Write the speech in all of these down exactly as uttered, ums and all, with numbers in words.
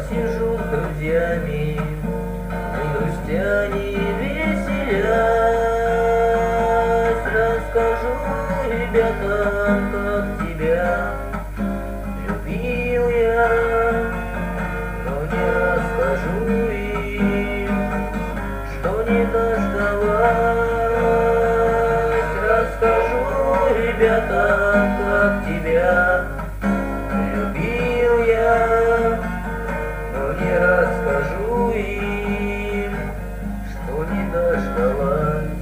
Посижу с друзьями, мы грустя не веселясь, расскажу ребятам, как тебя любил я, но не расскажу им, что не дождалась. Расскажу ребятам, как тебя любил я, но не расскажу им, что не дождалась.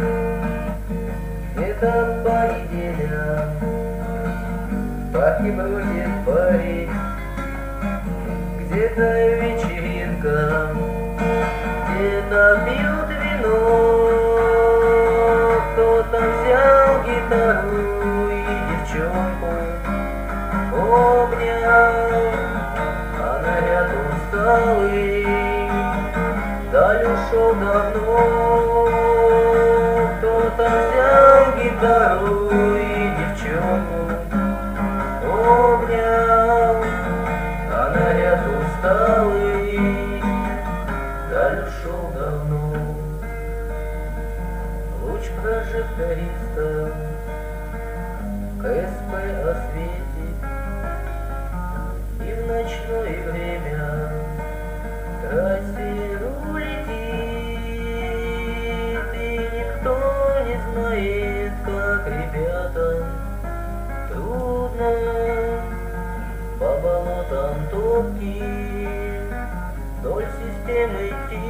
Это понедельник, папе бродит парень, где-то вечеринка, где-то пьют вино, кто-то взял гитару и девчонку обнял, а наряд усталый даль ушел давно. Кто-то взял гитару и девчонку обнял, а наряд усталый даль ушел давно. Луч прожекториста КСП осветит, и в ночное время трассер улетит, и никто не знает, как ребятам трудно по болотам топким вдоль системы идти,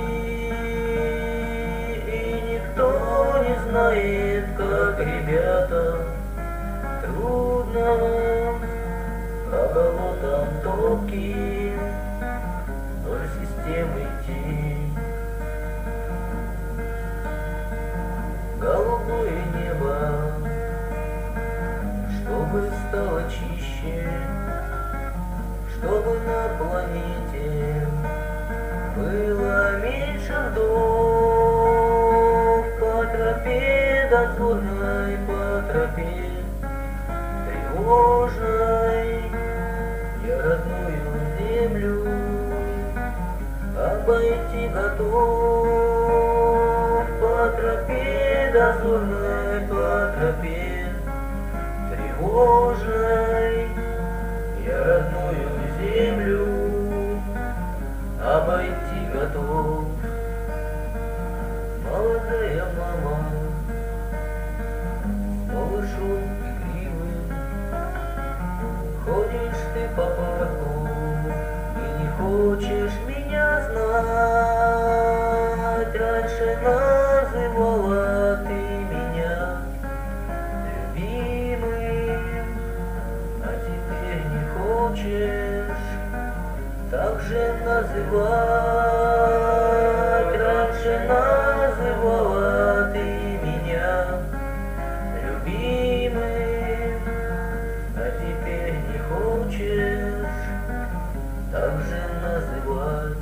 и никто не знает, как ребятам трудно по болотам топким вдоль системы идти. Голубое небо, чтобы стало чище, чтобы на планете было меньше вдов, по тропе дозорной, по тропе тревожной я родную землю обойти готов, по тропе дозорной, по тропе тревожной я родную землю обойти готов. Молодая мама с малышом игривым, ходишь ты по парку и не хочешь меня знать. Раньше называла ты меня любимым, а теперь не хочешь так же называть. Раньше называла ты меня любимым, а теперь не хочешь так же называть.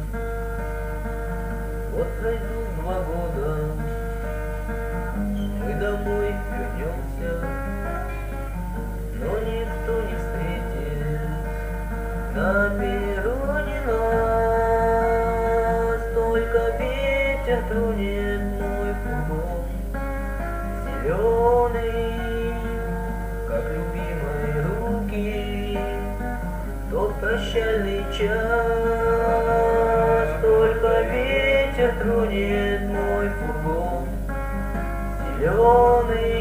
Вот пройдут два года, мы домой вернемся, но никто не встретит на перроне нас, только ветер тронет мой фургон зеленый, как любимой руки тот прощальный час. Только ветер тронет мой фургон зеленый,